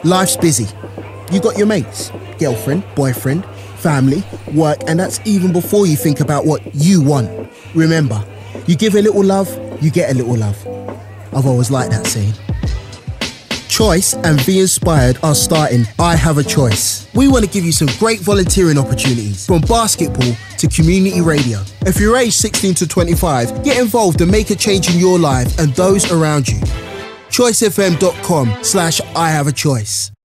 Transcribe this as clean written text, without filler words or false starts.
Life's busy. You got your mates, girlfriend, boyfriend, family, work, and that's even before you think about what you want. Remember, you give a little love, you get a little love. I've always liked that saying. Choice and Be Inspired are starting I Have a Choice. We want to give you some great volunteering opportunities, from basketball to community radio. If you're aged 16 to 25, get involved and make a change in your life and those around you. choicefm.com/I Have a Choice.